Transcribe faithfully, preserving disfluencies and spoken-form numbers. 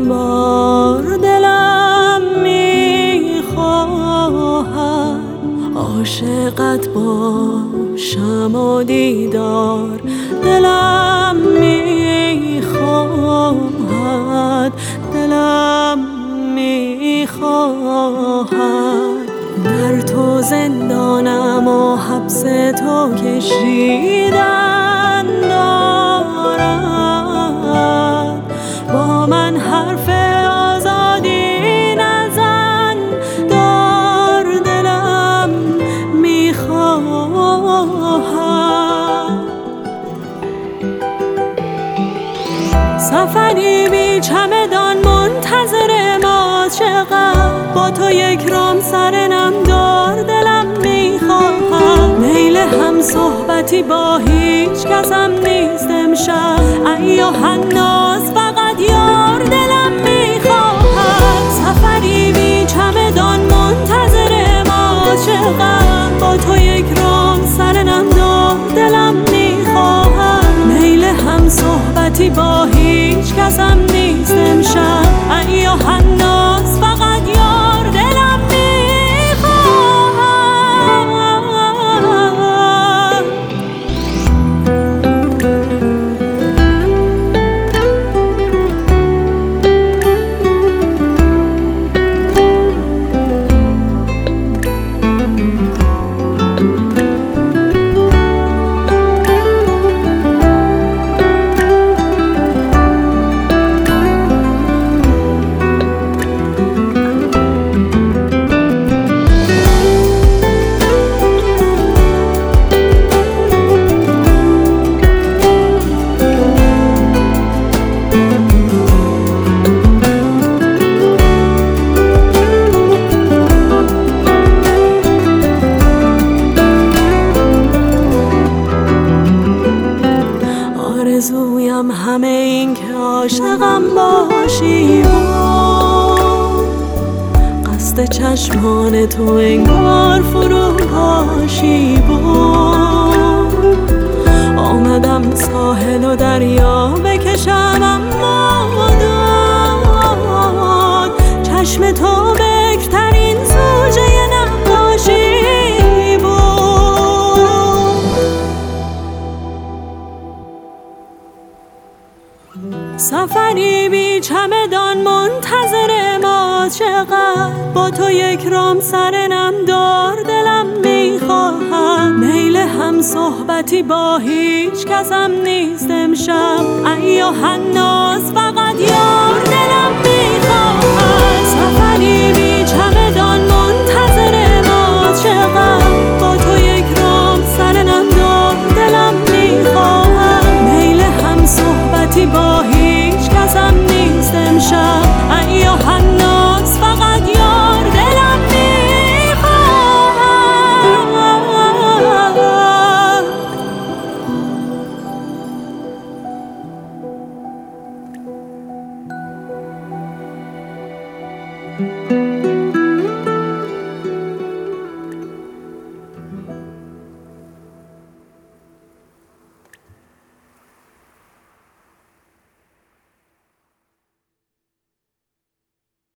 بار دلم میخواهد عاشقت باشم و دیدار دلم میخواهد دلم میخواهد در تو زندانم و حبس تو کشیدن دارد با من حرف آزادی نزن دار دلم میخواهد سفری بی چمدان منتظر ما چقدر با تو یک رام سر نم دار دلم میخواهد میل هم صحبتی با هیچ کسم نیست امشب ایا حناس فقط یار دلم میخواهد سفری بی چمدان منتظر ما چقدر با تو یک رام سر نم دار دلم میخواهد میل هم صحبتی با هیچ کسم نیست امشب ایا حناس فقط یار دلم آرزویم همه این که عاشقم باشی بود قصد چشمان تو انگار فرو پاشی بود آمدم ساحل و دریا بکشم اما داد چشم تو بکرترین زوجه نقاشی سفری بی چمدان منتظر ما چقدر با تو یک رام سر نم دار دلم میخواهد میل هم صحبتی با هیچ کسم نیست امشب ایا حناس فقط یار دلم میخواهد سفری بی چمدان منتظر ما چقدر با تو یک رام سر نم دار دلم میخواهد میل هم صحبتی با هیچ کسم نیست امشب ایا حناس فقط یار دلم میخواهد